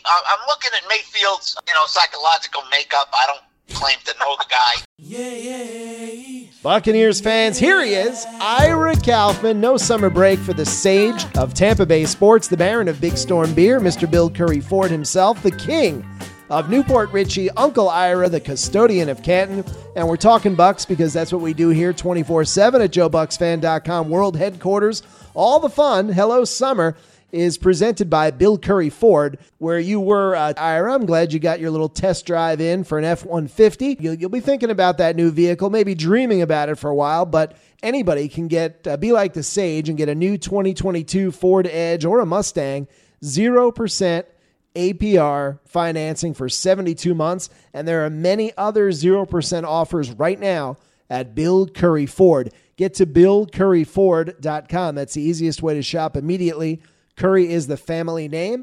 I'm looking at Mayfield's, psychological makeup. I don't claim to know the guy. Buccaneers fans, here he is, Ira Kaufman. No summer break for the sage of Tampa Bay sports, the Baron of Big Storm Beer, Mr. Bill Curry Ford himself, the king of Newport Richie, Uncle Ira, the custodian of Canton. And we're talking Bucks because that's what we do here 24/7 at JoeBucksFan.com world headquarters. All the fun, hello summer, is presented by Bill Curry Ford, where you were, Ira. I'm glad you got your little test drive in for an F-150. You'll be thinking about that new vehicle, maybe dreaming about it for a while, but anybody can be like the sage and get a new 2022 Ford Edge or a Mustang, 0% APR financing for 72 months, and there are many other 0% offers right now at Bill Curry Ford. Get to BillCurryFord.com. That's the easiest way to shop immediately. Curry is the family name,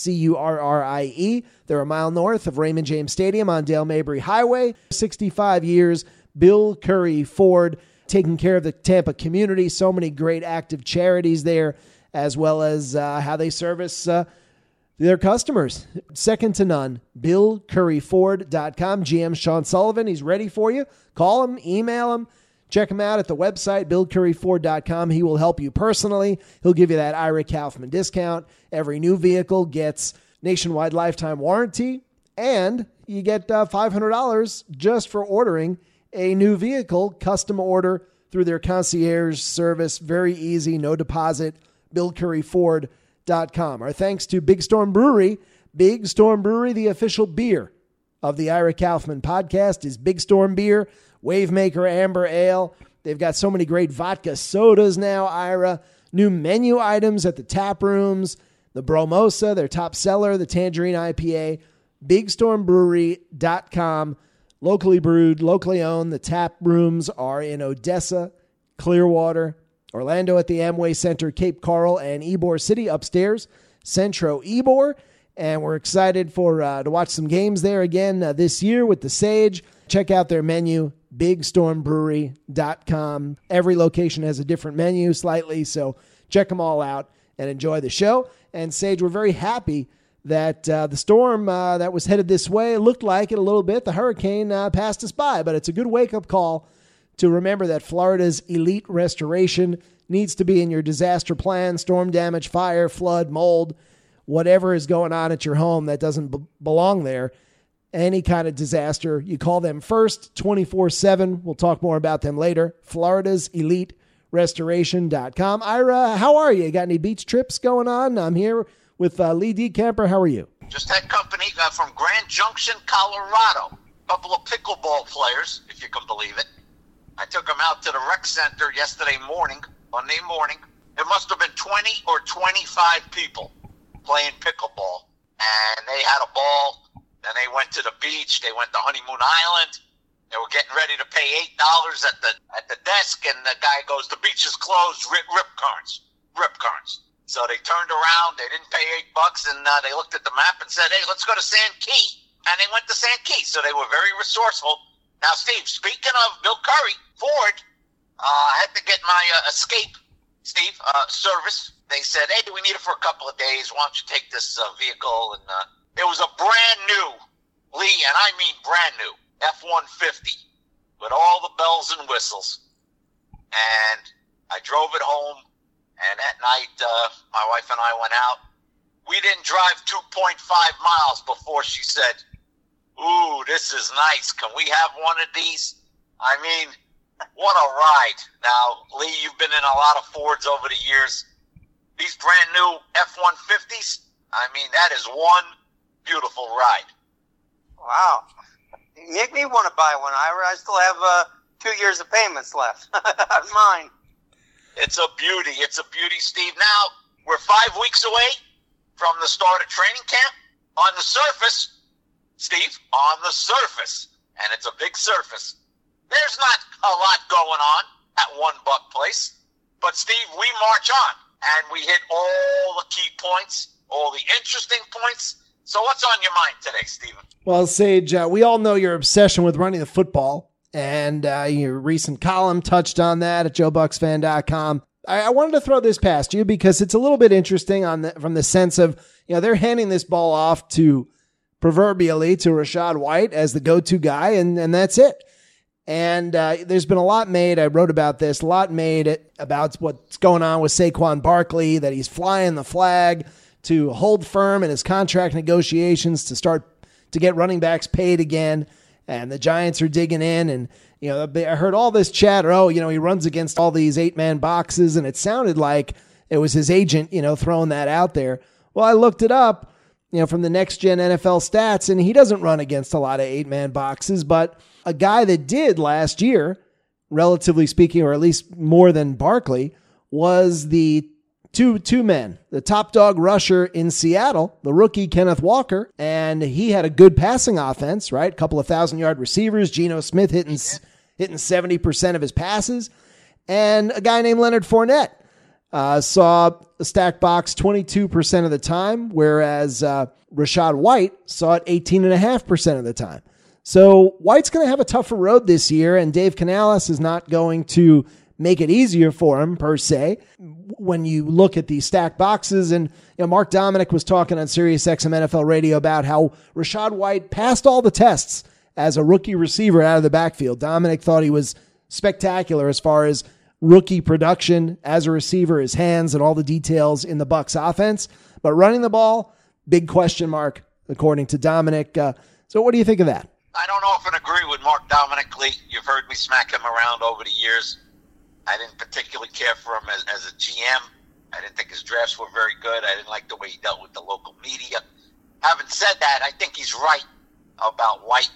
Currie. They're a mile north of Raymond James Stadium on Dale Mabry Highway. 65 years, Bill Curry Ford, taking care of the Tampa community. So many great active charities there, as well as how they service their customers. Second to none, BillCurryFord.com. GM Sean Sullivan, he's ready for you. Call him, email him. Check him out at the website, BillCurryFord.com. He will help you personally. He'll give you that Ira Kaufman discount. Every new vehicle gets nationwide lifetime warranty, and you get $500 just for ordering a new vehicle. Custom order through their concierge service. Very easy, no deposit. BillCurryFord.com. Our thanks to Big Storm Brewery. Big Storm Brewery, the official beer of the Ira Kaufman podcast, is Big Storm Beer. Wavemaker Amber Ale. They've got so many great vodka sodas now, Ira. New menu items at the tap rooms. The Bromosa, their top seller, the Tangerine IPA. BigStormBrewery.com. Locally brewed, locally owned. The tap rooms are in Odessa, Clearwater, Orlando at the Amway Center, Cape Coral, and Ybor City upstairs, Centro Ybor. And we're excited to watch some games there again this year with the Sage. Check out their menu, BigStormBrewery.com. Every location has a different menu slightly, so check them all out and enjoy the show. And Sage, we're very happy that the storm that was headed this way, it looked like it a little bit. The hurricane passed us by, but it's a good wake-up call to remember that Florida's elite restoration needs to be in your disaster plan. Storm damage, fire, flood, mold, whatever is going on at your home that doesn't belong there. Any kind of disaster, you call them first, 24/7. We'll talk more about them later. Florida's Elite Restoration.com. Ira, how are you? Got any beach trips going on? I'm here with Lee Decamper. How are you? Just had company from Grand Junction, Colorado. A couple of pickleball players, if you can believe it. I took them out to the rec center Monday morning. It must have been 20 or 25 people playing pickleball. And they had a ball. Then they went to the beach. They went to Honeymoon Island. They were getting ready to pay $8 at the desk, and the guy goes, "The beach is closed. Rip currents." So they turned around. They didn't pay $8, and they looked at the map and said, "Hey, let's go to Sand Key." And they went to Sand Key. So they were very resourceful. Now, Steve, speaking of Bill Curry Ford, I had to get my Escape, Steve, service. They said, "Hey, we need it for a couple of days. Why don't you take this vehicle?" And it was a brand new, Lee, and I mean brand new, F-150 with all the bells and whistles. And I drove it home, and at night, my wife and I went out. We didn't drive 2.5 miles before she said, "Ooh, this is nice. Can we have one of these?" I mean, what a ride. Now, Lee, you've been in a lot of Fords over the years. These brand new F-150s, I mean, that is one beautiful ride. Wow. You make me want to buy one, Ira. I still have 2 years of payments left on mine. It's a beauty. It's a beauty, Steve. Now, we're 5 weeks away from the start of training camp. On the surface, Steve, and it's a big surface, there's not a lot going on at One Buck Place. But, Steve, we march on, and we hit all the key points, all the interesting points. So what's on your mind today, Stephen? Well, Sage, we all know your obsession with running the football, and your recent column touched on that at JoeBucksFan.com. I wanted to throw this past you because it's a little bit interesting from the sense of, they're handing this ball off to proverbially to Rachaad White as the go-to guy, and that's it. And there's been a lot made. I wrote about this, a lot made about what's going on with Saquon Barkley, that he's flying the flag to hold firm in his contract negotiations to start to get running backs paid again. And the Giants are digging in. And, I heard all this chatter. Oh, he runs against all these 8-man boxes. And it sounded like it was his agent, throwing that out there. Well, I looked it up, from the Next Gen NFL stats, and he doesn't run against a lot of 8-man boxes. But a guy that did last year, relatively speaking, or at least more than Barkley, was the two men, the top dog rusher in Seattle, the rookie Kenneth Walker, and he had a good passing offense, right? A couple of 1,000-yard receivers, Geno Smith hitting 70% of his passes, and a guy named Leonard Fournette saw a stack box 22% of the time, whereas Rachaad White saw it 18.5% of the time. So White's going to have a tougher road this year, and Dave Canales is not going to make it easier for him, per se, when you look at these stacked boxes. And Mark Dominic was talking on SiriusXM NFL Radio about how Rachaad White passed all the tests as a rookie receiver out of the backfield. Dominic thought he was spectacular as far as rookie production as a receiver, his hands, and all the details in the Bucs offense. But running the ball, big question mark, according to Dominic. So what do you think of that? I don't often agree with Mark Dominic Lee. You've heard me smack him around over the years. I didn't particularly care for him as a GM. I didn't think his drafts were very good. I didn't like the way he dealt with the local media. Having said that, I think he's right about White.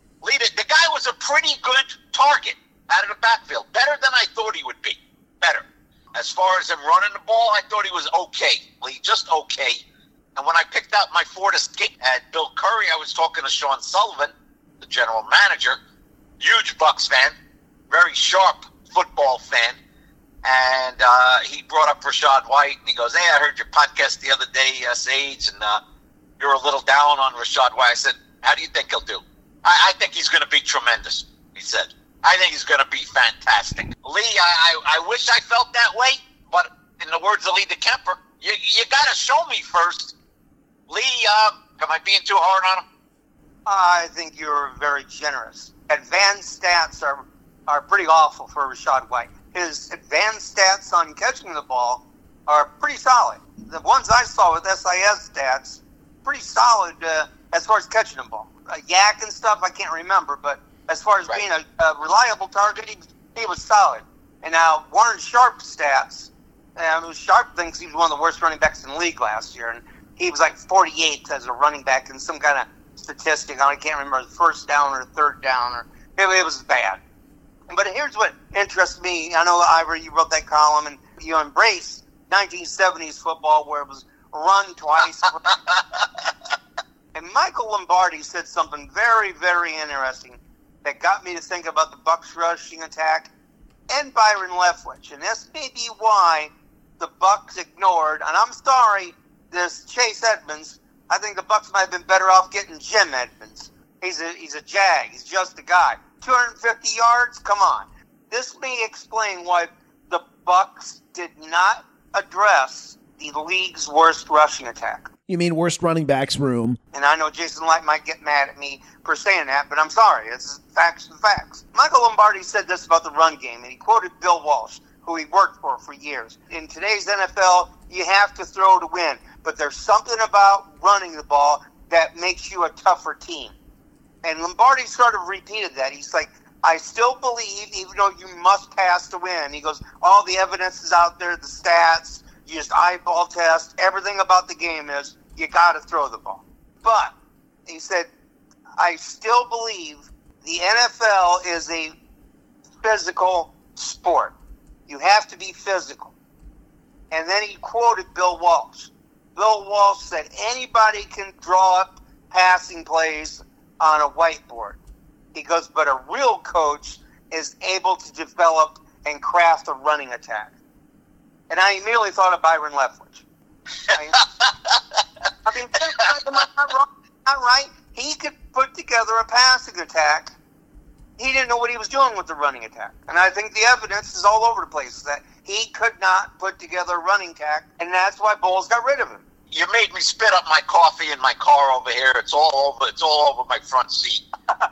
The guy was a pretty good target out of the backfield. Better than I thought he would be. Better. As far as him running the ball, I thought he was okay. Just okay. And when I picked out my Ford Escape at Bill Curry, I was talking to Sean Sullivan, the general manager, huge Bucs fan, very sharp football fan, and he brought up Rachaad White, and he goes, "Hey, I heard your podcast the other day, Sage, and you're a little down on Rachaad White." I said, "How do you think he'll do?" I think he's going to be tremendous, he said. I think he's going to be fantastic. Lee, I wish I felt that way, but in the words of Lee DeKemper, you got to show me first. Lee, am I being too hard on him? I think you're very generous. Advanced stats are pretty awful for Rachaad White. His advanced stats on catching the ball are pretty solid. The ones I saw with SIS stats, pretty solid as far as catching the ball. Yak and stuff, I can't remember, but as far as being a reliable target, he was solid. And now Warren Sharp's stats, Sharp thinks he was one of the worst running backs in the league last year, and he was like 48th as a running back in some kind of statistic. I can't remember, first down or third down, or it was bad. But here's what interests me. I know, Ivor, you wrote that column, and you embrace 1970s football where it was run twice. And Michael Lombardi said something very, very interesting that got me to think about the Bucs rushing attack and Byron Leftwich. And this may be why the Bucs ignored, and I'm sorry, this Chase Edmonds. I think the Bucs might have been better off getting Jim Edmonds. He's a jag. He's just a guy. 250 yards? Come on. This may explain why the Bucs did not address the league's worst rushing attack. You mean worst running backs room? And I know Jason Light might get mad at me for saying that, but I'm sorry. It's facts and facts. Michael Lombardi said this about the run game, and he quoted Bill Walsh, who he worked for years. In today's NFL, you have to throw to win, but there's something about running the ball that makes you a tougher team. And Lombardi sort of repeated that. He's like, I still believe, even though you must pass to win, he goes, all the evidence is out there, the stats, you just eyeball test, everything about the game is you got to throw the ball. But he said, I still believe the NFL is a physical sport. You have to be physical. And then he quoted Bill Walsh. Bill Walsh said, anybody can draw up passing plays on a whiteboard. He goes, but a real coach is able to develop and craft a running attack. And I immediately thought of Byron Leftwich. I mean, am I not wrong? Not right. He could put together a passing attack. He didn't know what he was doing with the running attack. And I think the evidence is all over the place that he could not put together a running tack, and that's why Bowles got rid of him. You made me spit up my coffee in my car over here. It's all over my front seat.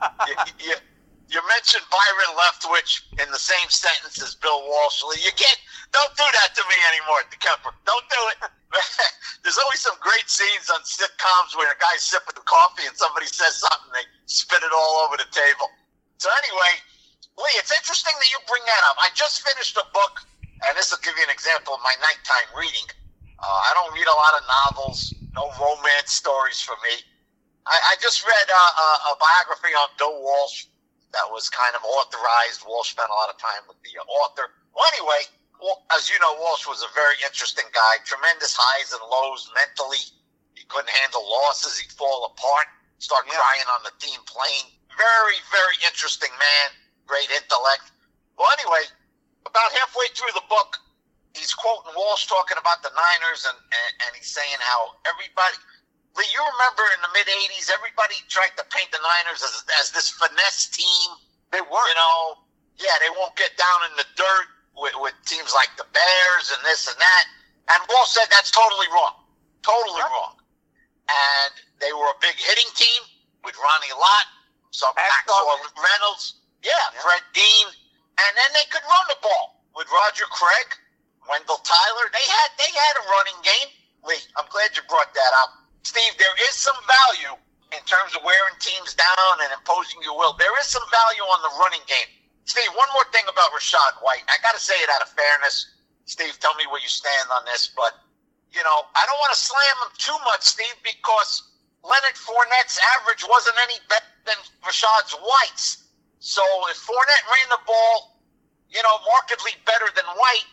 You mentioned Byron Leftwich in the same sentence as Bill Walsh. Don't do that to me anymore, DeKemper. Don't do it. There's always some great scenes on sitcoms where a guy's sipping coffee and somebody says something, they spit it all over the table. So anyway, Lee, it's interesting that you bring that up. I just finished a book, and this will give you an example of my nighttime reading. I don't read a lot of novels, no romance stories for me. I just read a biography on Bill Walsh that was kind of authorized. Walsh spent a lot of time with the author. Well, anyway, as you know, Walsh was a very interesting guy, tremendous highs and lows mentally. He couldn't handle losses. He'd fall apart, start crying on the team plane. Very, very interesting man, great intellect. Well, anyway, about halfway through the book, he's quoting Walsh talking about the Niners, and he's saying how everybody, Lee, you remember in the mid-'80s, everybody tried to paint the Niners as this finesse team. They weren't. They won't get down in the dirt with teams like the Bears and this and that. And Walsh said that's totally wrong. Totally wrong. And they were a big hitting team with Ronnie Lott, some Maxwell Reynolds, Fred Dean. And then they could run the ball with Roger Craig, Wendell Tyler. They had a running game. Lee, I'm glad you brought that up. Steve, there is some value in terms of wearing teams down and imposing your will. There is some value on the running game. Steve, one more thing about Rachaad White. I got to say it out of fairness. Steve, tell me where you stand on this. But, I don't want to slam him too much, Steve, because Leonard Fournette's average wasn't any better than Rachaad White's. So if Fournette ran the ball, markedly better than White,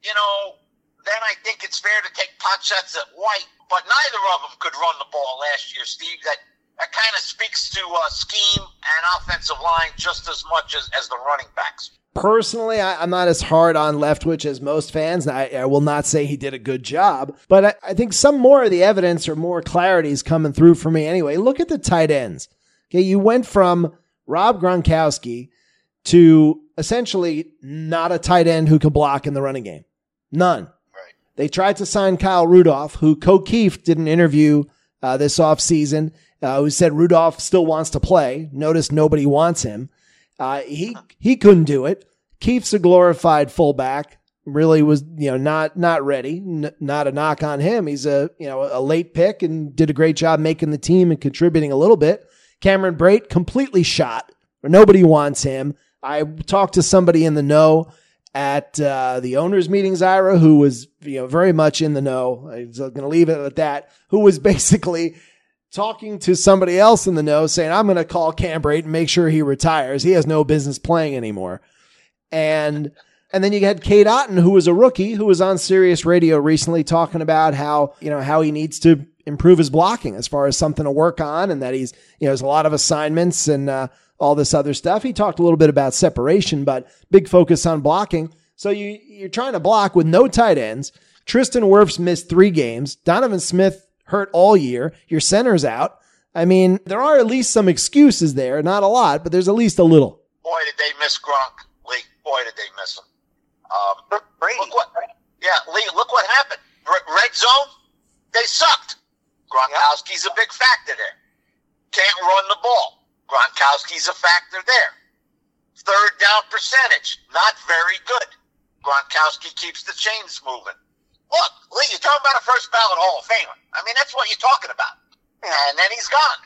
then I think it's fair to take pot shots at White. But neither of them could run the ball last year, Steve. That kind of speaks to scheme and offensive line just as much as the running backs. Personally, I'm not as hard on Leftwich as most fans. I will not say he did a good job, but I think some more of the evidence or more clarity is coming through for me anyway. Look at the tight ends. Okay, you went from Rob Gronkowski to essentially not a tight end who can block in the running game. None. Right. They tried to sign Kyle Rudolph, who Keefe did an interview this offseason, who said Rudolph still wants to play. Notice nobody wants him. He couldn't do it. Keefe's a glorified fullback. Really was, not ready. Not a knock on him. He's a late pick and did a great job making the team and contributing a little bit. Cameron Brate completely shot. Nobody wants him. I talked to somebody in the know at the owners' meetings, Ira, who was very much in the know. I was going to leave it at that. Who was basically talking to somebody else in the know, saying, I'm going to call Cam Brate and make sure he retires. He has no business playing anymore. And then you had Cade Otton, who was a rookie, who was on Sirius Radio recently talking about how he needs to improve his blocking as far as something to work on, and that he's, there's a lot of assignments and all this other stuff. He talked a little bit about separation, but big focus on blocking. So you're trying to block with no tight ends. Tristan Wirfs missed 3 games. Donovan Smith hurt all year. Your center's out. I mean, there are at least some excuses there. Not a lot, but there's at least a little. Boy, did they miss Gronk, Lee. Boy, did they miss him. Look what happened. Red zone, they sucked. Gronkowski's a big factor there. Can't run the ball. Gronkowski's a factor there. Third down percentage, not very good. Gronkowski keeps the chains moving. Look, Lee, you're talking about a first ballot Hall of Famer. I mean, that's what you're talking about. And then he's gone.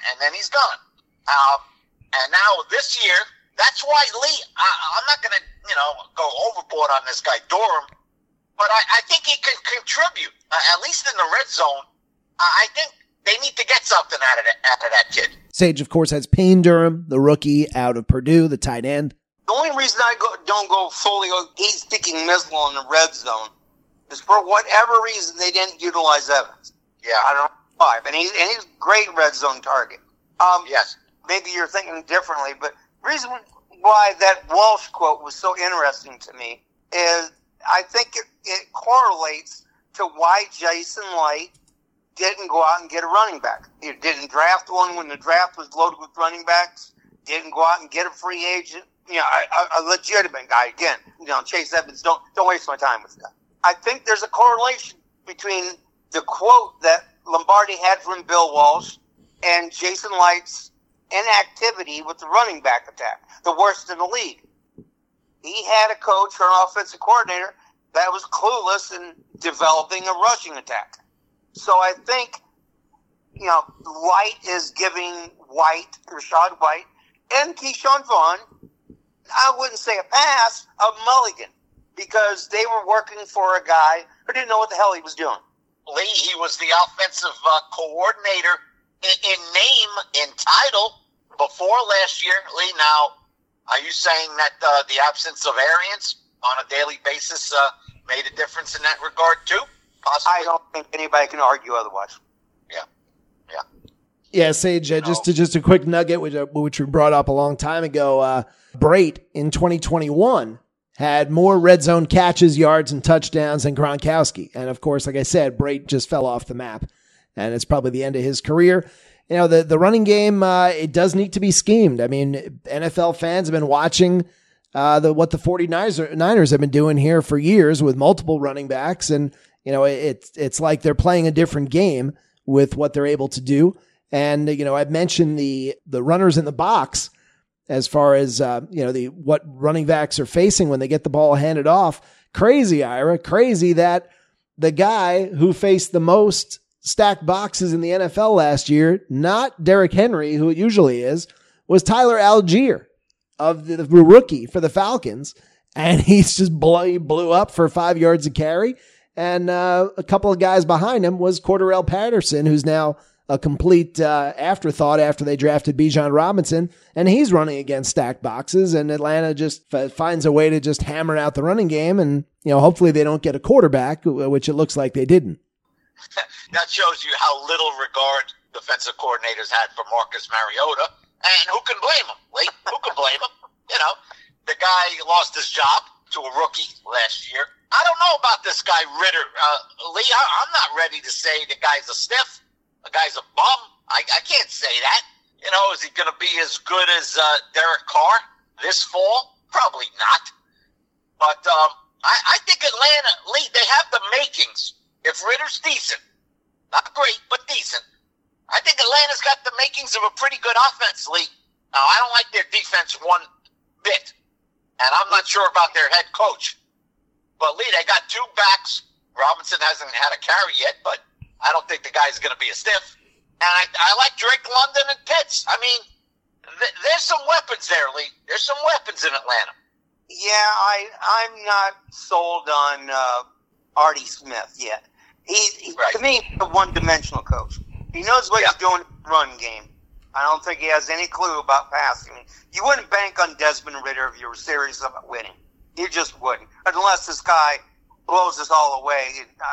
And now this year, that's why, Lee, I'm not going to, go overboard on this guy, Durham, but I think he can contribute, at least in the red zone. I think they need to get something out of that kid. Sage, of course, has Payne Durham, the rookie out of Purdue, the tight end. The only reason I don't go fully sticking Mizzle in the red zone is for whatever reason they didn't utilize Evans. Yeah. I don't know why. And he's a great red zone target. Yes. Maybe you're thinking differently, but the reason why that Walsh quote was so interesting to me is I think it correlates to why Jason Light didn't go out and get a running back. He didn't draft one when the draft was loaded with running backs. Didn't go out and get a free agent. a legitimate guy. Again, Chase Edmonds. Don't waste my time with that. I think there's a correlation between the quote that Lombardi had from Bill Walsh and Jason Licht's inactivity with the running back attack, the worst in the league. He had a coach or an offensive coordinator that was clueless in developing a rushing attack. So I think, Light is giving Rachaad White, and Keyshawn Vaughn, I wouldn't say a pass, a mulligan, because they were working for a guy who didn't know what the hell he was doing. Lee, he was the offensive coordinator in name, in title, before last year. Lee, now, are you saying that the absence of Arians on a daily basis made a difference in that regard too? Possibly? I don't think anybody can argue otherwise. Yeah, Sage, just a quick nugget, which we brought up a long time ago. Brate in 2021 had more red zone catches, yards, and touchdowns than Gronkowski. And of course, like I said, Brate just fell off the map, and it's probably the end of his career. The running game, it does need to be schemed. I mean, NFL fans have been watching what the 49ers have been doing here for years with multiple running backs, and it's like they're playing a different game with what they're able to do. And I've mentioned the runners in the box as far as what running backs are facing when they get the ball handed off. Crazy, Ira, crazy that the guy who faced the most stacked boxes in the NFL last year, not Derrick Henry, who it usually is, was Tyler Algier of the rookie for the Falcons. And he's just blew up for 5 yards a carry. And a couple of guys behind him was Cordarrelle Patterson, who's now a complete afterthought after they drafted Bijan Robinson. And he's running against stacked boxes. And Atlanta just finds a way to just hammer out the running game. And, hopefully they don't get a quarterback, which it looks like they didn't. That shows you how little regard defensive coordinators had for Marcus Mariota. And who can blame him, Lee? Who can blame him? The guy lost his job to a rookie last year. I don't know about this guy, Ritter. Lee, I'm not ready to say the guy's a stiff. The guy's a bum. I can't say that. Is he going to be as good as Derek Carr this fall? Probably not. But I think Atlanta, Lee, they have the makings. If Ritter's decent, not great, but decent, I think Atlanta's got the makings of a pretty good offense, Lee. Now, I don't like their defense one bit, and I'm not sure about their head coach. But, Lee, they got 2 backs. Robinson hasn't had a carry yet, but I don't think the guy's going to be a stiff. And I like Drake London and Pitts. I mean, there's some weapons there, Lee. There's some weapons in Atlanta. Yeah, I'm not sold on Artie Smith yet. He right. To me, he's a one-dimensional coach. He knows what he's doing in the run game. I don't think he has any clue about passing. You wouldn't bank on Desmond Ritter if you were serious about winning. You just wouldn't. Unless this guy blows us all away,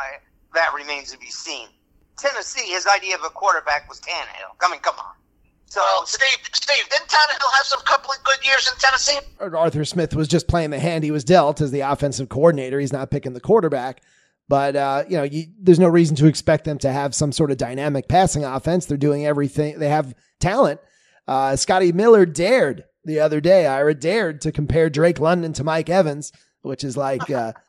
that remains to be seen. Tennessee, his idea of a quarterback was Tannehill. Come on. So, Steve, didn't Tannehill have some couple of good years in Tennessee? Arthur Smith was just playing the hand he was dealt as the offensive coordinator. He's not picking the quarterback. But, there's no reason to expect them to have some sort of dynamic passing offense. They're doing everything. They have talent. Scotty Miller dared the other day, Ira dared to compare Drake London to Mike Evans, which is like,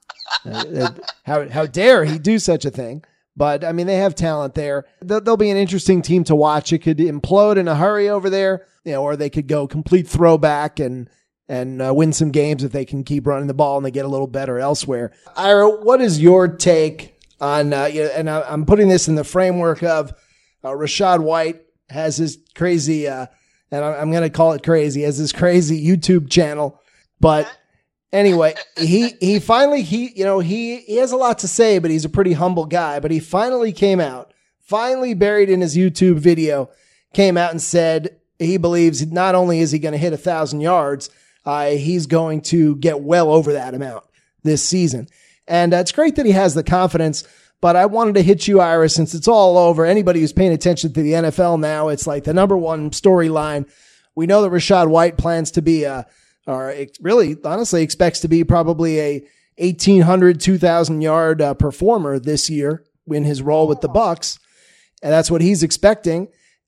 how dare he do such a thing? But, I mean, they have talent there. They'll be an interesting team to watch. It could implode in a hurry over there, or they could go complete throwback and win some games if they can keep running the ball and they get a little better elsewhere. Ira, what is your take on, and I'm putting this in the framework of Rachaad White has his crazy, and I'm going to call it crazy, has this crazy YouTube channel. But anyway, he finally, he has a lot to say, but he's a pretty humble guy. But he finally came out, buried in his YouTube video, came out and said he believes not only is he going to hit 1,000 yards, he's going to get well over that amount this season. And it's great that he has the confidence, but I wanted to hit you, Ira, since it's all over. Anybody who's paying attention to the NFL now, it's like the number one storyline. We know that Rachaad White plans to be or really, honestly, expects to be probably a 1,800, 2,000 yard performer this year in his role with the Bucs. And that's what he's expecting.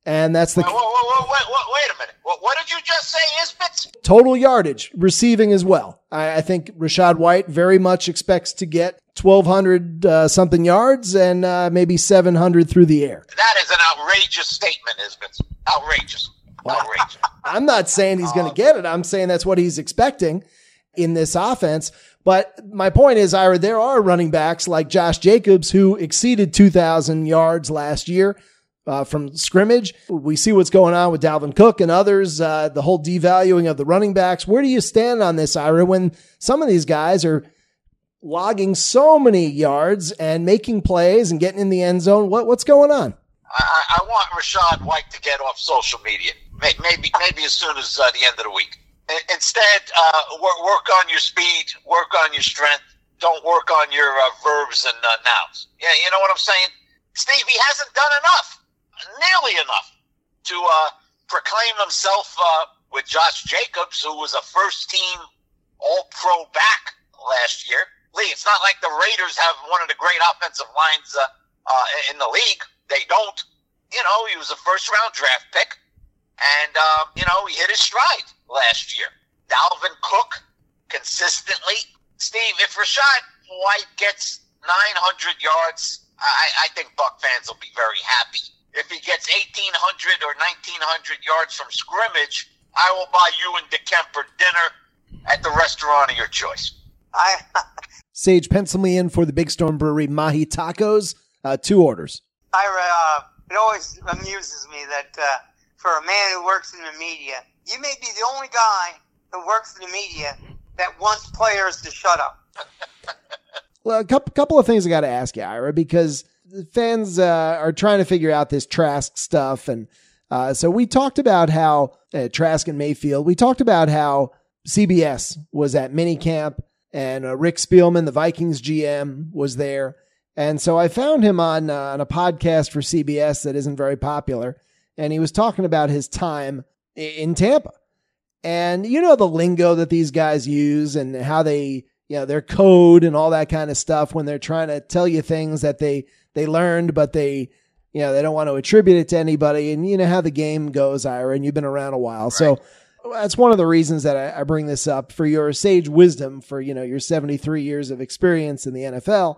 And that's the wait a minute. What did you just say, Isbitz? total yardage, receiving as well. I think Rachaad White very much expects to get 1,200 something yards and maybe 700 through the air. That is an outrageous statement, Isbitz. Outrageous. Outrageous. I'm not saying he's going to get it. I'm saying that's what he's expecting in this offense. But my point is, Ira, there are running backs like Josh Jacobs who exceeded 2,000 yards last year from scrimmage. We see what's going on with Dalvin Cook and others, the whole devaluing of the running backs. Where do you stand on this, Ira, when some of these guys are logging so many yards and making plays and getting in the end zone? What's going on? I want Rachaad White to get off social media, maybe as soon as the end of the week. Instead, work on your speed, work on your strength. Don't work on your verbs and nouns. Yeah, you know what I'm saying? Steve, he hasn't done enough, nearly enough, to proclaim himself with Josh Jacobs, who was a first-team All-Pro back last year. Lee, it's not like the Raiders have one of the great offensive lines in the league. They don't. You know, he was a first-round draft pick. And, he hit his stride last year. Dalvin Cook, consistently. Steve, if Rachaad White gets 900 yards, I think Buck fans will be very happy. If he gets 1,800 or 1,900 yards from scrimmage, I will buy you and DeKemper dinner at the restaurant of your choice. Sage, pencil me in for the Big Storm Brewery Mahi Tacos. 2 orders. It always amuses me that for a man who works in the media, you may be the only guy who works in the media that wants players to shut up. Well, a couple of things I got to ask you, Ira, because the fans are trying to figure out this Trask stuff. And so we talked about how Trask and Mayfield, we talked about how CBS was at minicamp and Rick Spielman, the Vikings GM, was there. And so I found him on a podcast for CBS that isn't very popular. And he was talking about his time in Tampa. And you know the lingo that these guys use and how they, their code and all that kind of stuff when they're trying to tell you things that they learned, but they don't want to attribute it to anybody. And you know how the game goes, Ira, and you've been around a while. Right. So that's one of the reasons that I bring this up, for your sage wisdom, for, your 73 years of experience in the NFL.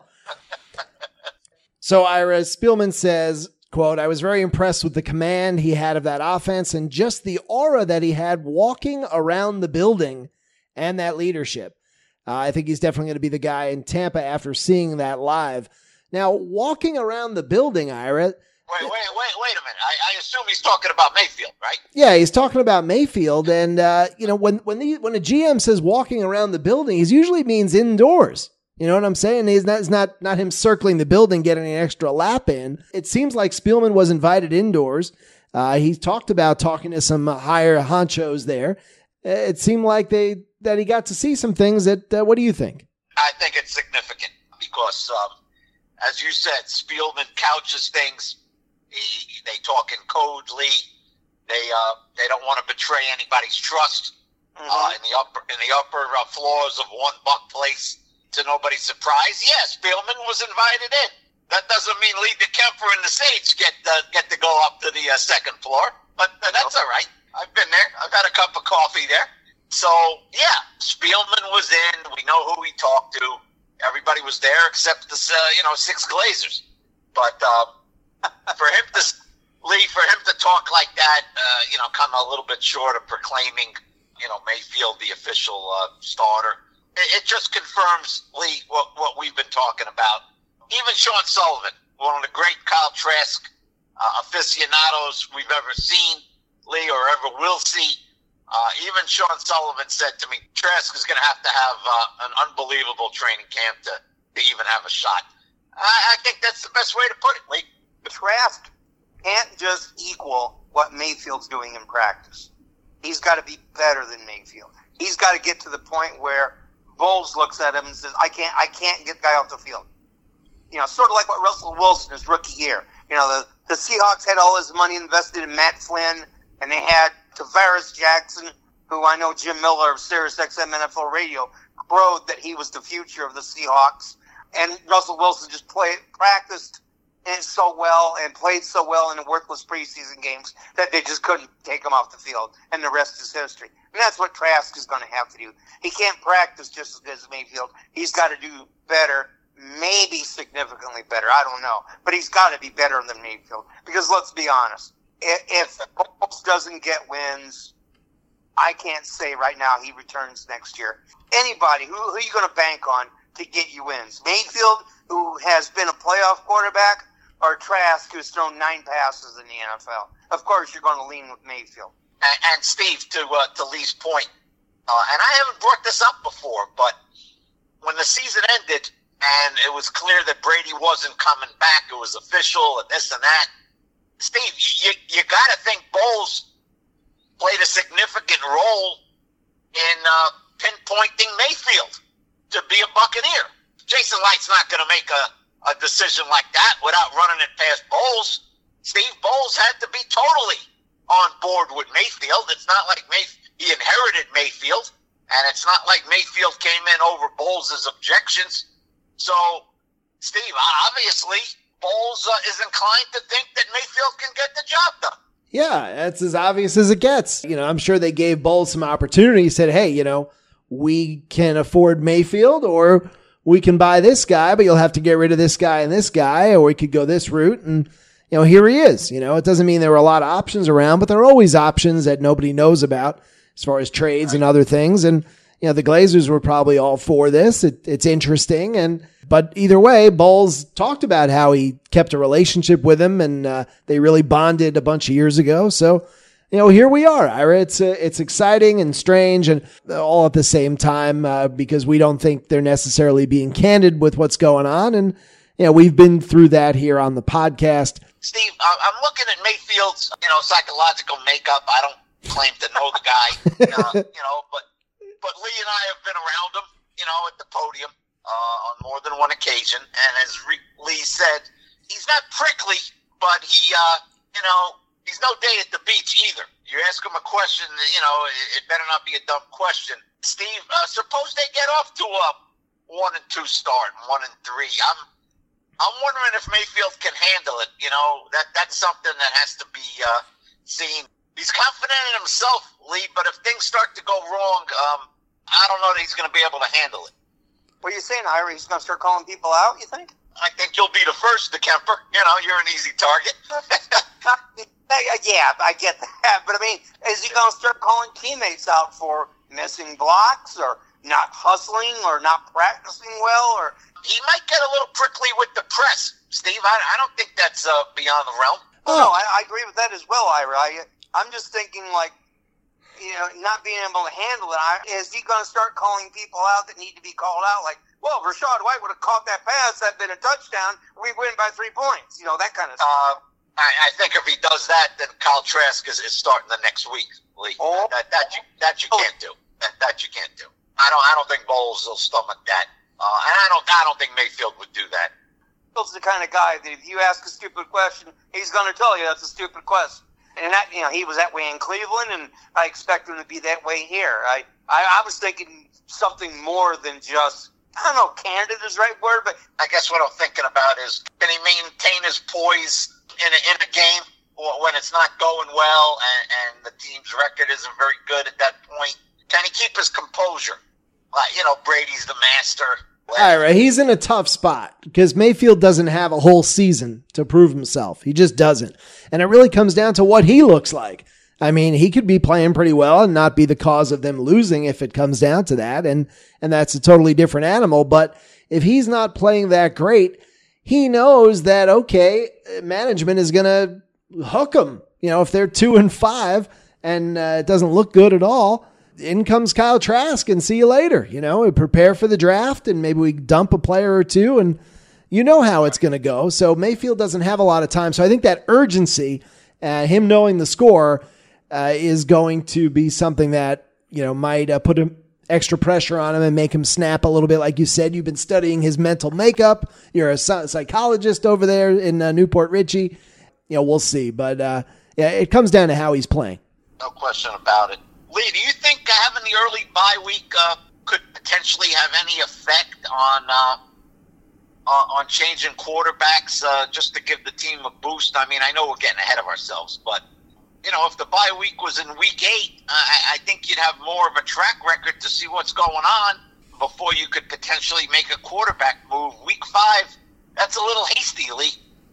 So Ira, Spielman says, quote, "I was very impressed with the command he had of that offense and just the aura that he had walking around the building and that leadership. I think he's definitely going to be the guy in Tampa after seeing that live." Now, walking around the building, Ira. Wait a minute. I assume he's talking about Mayfield, right? Yeah, he's talking about Mayfield. And, when a GM says walking around the building, he usually means indoors. You know what I'm saying? It's not him circling the building, getting an extra lap in. It seems like Spielman was invited indoors. He talked about talking to some higher honchos there. It seemed like that he got to see some things what do you think? I think it's significant because, as you said, Spielman couches things. They talk in code, Lee. They don't want to betray anybody's trust. In the upper floors of one Buck place. To nobody's surprise, yes, Spielman was invited in. That doesn't mean Lee DeKemper and the Sage get to go up to the second floor, but that's all right. I've been there. I've had a cup of coffee there. So, yeah, Spielman was in. We know who he talked to. Everybody was there except the 6 Glazers. But for him to talk like that, come a little bit short of proclaiming, Mayfield the official starter. It just confirms, Lee, what we've been talking about. Even Sean Sullivan, one of the great Kyle Trask aficionados we've ever seen, Lee, or ever will see, even Sean Sullivan said to me, Trask is going to have an unbelievable training camp to even have a shot. I think that's the best way to put it, Lee. Trask can't just equal what Mayfield's doing in practice. He's got to be better than Mayfield. He's got to get to the point where Bowles looks at him and says, I can't get the guy off the field. Sort of like what Russell Wilson his rookie year. The Seahawks had all his money invested in Matt Flynn, and they had Tavares Jackson, who I know Jim Miller of SiriusXM NFL Radio crowed that he was the future of the Seahawks. And Russell Wilson just practiced so well and played so well in the worthless preseason games that they just couldn't take him off the field, and the rest is history. And that's what Trask is going to have to do. He can't practice just as good as Mayfield. He's got to do better, maybe significantly better. I don't know. But he's got to be better than Mayfield. Because let's be honest, if Bowles doesn't get wins, I can't say right now he returns next year. Anybody, who are you going to bank on to get you wins? Mayfield, who has been a playoff quarterback, or Trask, who's thrown 9 passes in the NFL? Of course, you're going to lean with Mayfield. And Steve, to Lee's point, and I haven't brought this up before, but when the season ended and it was clear that Brady wasn't coming back, it was official and this and that, Steve, you got to think Bowles played a significant role in pinpointing Mayfield to be a Buccaneer. Jason Light's not going to make a decision like that without running it past Bowles. Steve Bowles had to be totally on board with Mayfield. It's not like he inherited Mayfield, and it's not like Mayfield came in over Bowles' objections. So, Steve, obviously, Bowles is inclined to think that Mayfield can get the job done. Yeah, that's as obvious as it gets. I'm sure they gave Bowles some opportunity, said, hey, we can afford Mayfield, or we can buy this guy, but you'll have to get rid of this guy and this guy, or we could go this route. And, here he is. It doesn't mean there were a lot of options around, but there are always options that nobody knows about as far as trades and other things. And, the Glazers were probably all for this. It's interesting. But either way, Bowles talked about how he kept a relationship with him, and they really bonded a bunch of years ago. So, here we are, Ira. It's exciting and strange, and all at the same time, because we don't think they're necessarily being candid with what's going on. And, we've been through that here on the podcast. Steve, I'm looking at Mayfield's, psychological makeup. I don't claim to know the guy, but Lee and I have been around him, at the podium on more than one occasion. And as Lee said, he's not prickly, but he's no day at the beach either. You ask him a question, it better not be a dumb question. Steve, suppose they get off to a 1-2 start, 1-3. I'm wondering if Mayfield can handle it. That's something that has to be seen. He's confident in himself, Lee, but if things start to go wrong, I don't know that he's going to be able to handle it. What are you saying, Ira? He's going to start calling people out, you think? I think you'll be the first to Kemper. You're an easy target. Yeah, I get that. But, is he going to start calling teammates out for missing blocks or not hustling or not practicing well? Or he might get a little prickly with the press, Steve. I don't think that's beyond the realm. Oh, no, I agree with that as well, Ira. I'm just thinking, not being able to handle it. Is he going to start calling people out that need to be called out? Like, well, Rachaad White would have caught that pass, that'd been a touchdown, we win by 3 points. That kind of stuff. I think if he does that, then Kyle Trask is starting the next week, Lee. Oh. That you can't do. That you can't do. I don't think Bowles will stomach that. And I don't think Mayfield would do that. Mayfield's the kind of guy that if you ask a stupid question, he's going to tell you that's a stupid question. And that, he was that way in Cleveland, and I expect him to be that way here. I was thinking something more than just, I don't know, candid is the right word, but I guess what I'm thinking about is, can he maintain his poise in a game when it's not going well and the team's record isn't very good at that point? Can he keep his composure? Brady's the master. All right, he's in a tough spot because Mayfield doesn't have a whole season to prove himself. He just doesn't. And it really comes down to what he looks like. He could be playing pretty well and not be the cause of them losing if it comes down to that. And that's a totally different animal. But if he's not playing that great, he knows that, okay, management is going to hook him. If they're 2-5 and it doesn't look good at all, in comes Kyle Trask and see you later. We prepare for the draft and maybe we dump a player or two and how it's going to go. So Mayfield doesn't have a lot of time. So I think that urgency, him knowing the score, is going to be something that, might put extra pressure on him and make him snap a little bit. Like you said, you've been studying his mental makeup. You're a psychologist over there in Newport Richie. We'll see. But it comes down to how he's playing. No question about it. Lee, do you think having the early bye week could potentially have any effect on on changing quarterbacks just to give the team a boost. I mean, I know we're getting ahead of ourselves, but, if the bye week was in week 8, I think you'd have more of a track record to see what's going on before you could potentially make a quarterback move. Week 5, that's a little hasty, Lee.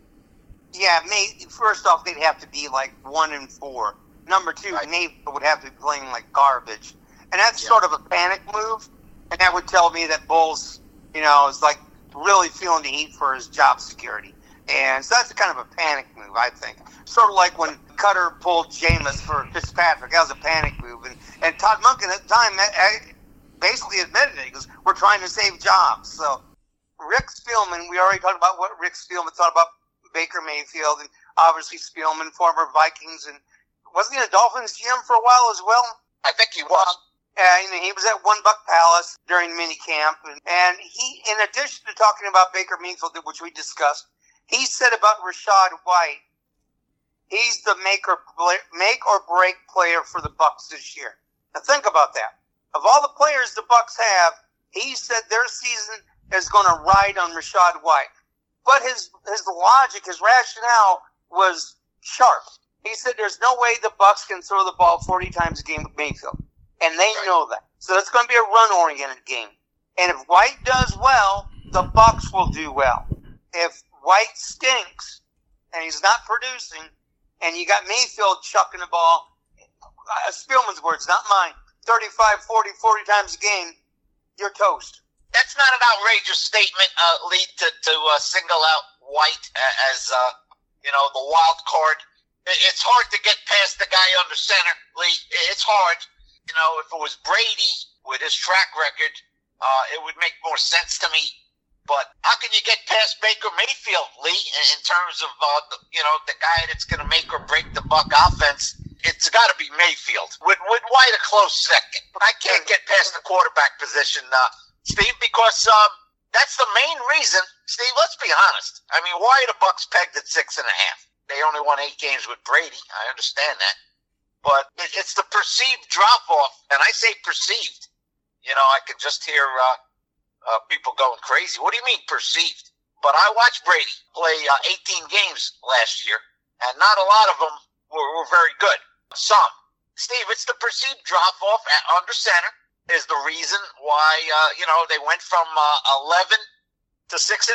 Yeah, first off, they'd have to be like 1-4. Number 2, right. Mayfield would have to be playing like garbage. And that's sort of a panic move. And that would tell me that Bowles, is like really feeling the heat for his job security. And so that's kind of a panic move, I think. Sort of like when Cutter pulled Jameis for Fitzpatrick. That was a panic move. And Todd Monken at the time basically admitted it. He goes, we're trying to save jobs. So Rick Spielman, we already talked about what Rick Spielman thought about Baker Mayfield. And obviously Spielman, former Vikings. And wasn't he a Dolphins GM for a while as well? I think he was. He was at One Buck Palace during minicamp. And he, in addition to talking about Baker Mayfield, which we discussed, he said about Rachaad White, he's the make or break player for the Bucs this year. Now think about that. Of all the players the Bucs have, he said their season is going to ride on Rachaad White. But his logic, his rationale was sharp. He said there's no way the Bucs can throw the ball 40 times a game with Mayfield. And they know that. So it's going to be a run-oriented game. And if White does well, the Bucs will do well. If White stinks and he's not producing, and you got Mayfield chucking the ball, Spielman's words, not mine, 35, 40 times a game, you're toast. That's not an outrageous statement, Lee, to single out White as, the wild card. It's hard to get past the guy under center, Lee. It's hard. If it was Brady with his track record, it would make more sense to me. But how can you get past Baker Mayfield, Lee, in terms of, the guy that's going to make or break the Buck offense? It's got to be Mayfield. With White a close second. But I can't get past the quarterback position, Steve, because that's the main reason. Steve, let's be honest. I mean, why are the Bucks pegged at 6.5? They only won 8 games with Brady. I understand that. But it's the perceived drop-off, and I say perceived. I can just hear people going crazy. What do you mean perceived? But I watched Brady play 18 games last year, and not a lot of them were very good. Some. Steve, it's the perceived drop-off under center is the reason why, they went from 11 to 6.5.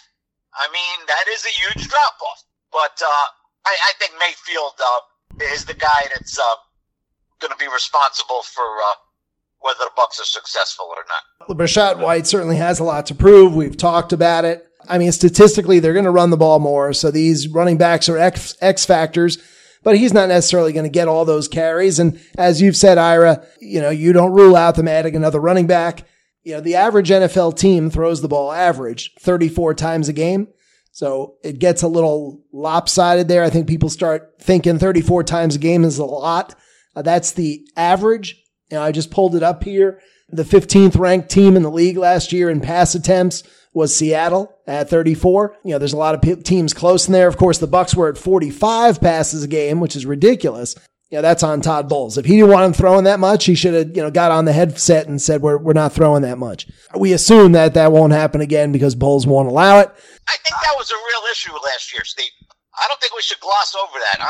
I mean, that is a huge drop-off. But I think Mayfield is the guy that's going to be responsible for whether the Bucs are successful or not. Rachaad White certainly has a lot to prove. We've talked about it. I mean, statistically, they're going to run the ball more, so these running backs are X factors, but he's not necessarily going to get all those carries. And as you've said, Ira, you don't rule out them adding another running back. The average NFL team throws the ball average 34 times a game. So it gets a little lopsided there. I think people start thinking 34 times a game is a lot. That's the average. I just pulled it up here. The 15th ranked team in the league last year in pass attempts was Seattle at 34. There's a lot of teams close in there. Of course, the Bucs were at 45 passes a game, which is ridiculous. That's on Todd Bowles. If he didn't want him throwing that much, he should have, got on the headset and said, we're not throwing that much. We assume that won't happen again because Bowles won't allow it. I think that was a real issue last year, Steve. I don't think we should gloss over that.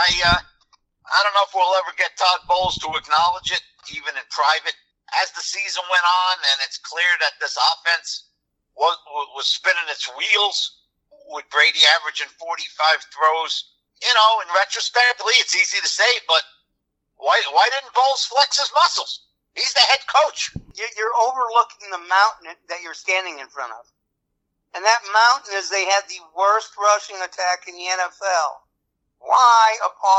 I don't know if we'll ever get Todd Bowles to acknowledge it, even in private. As the season went on, and it's clear that this offense was spinning its wheels with Brady averaging 45 throws. In retrospect, it's easy to say, but why didn't Bowles flex his muscles? He's the head coach. You're overlooking the mountain that you're standing in front of. And that mountain is they had the worst rushing attack in the NFL. Why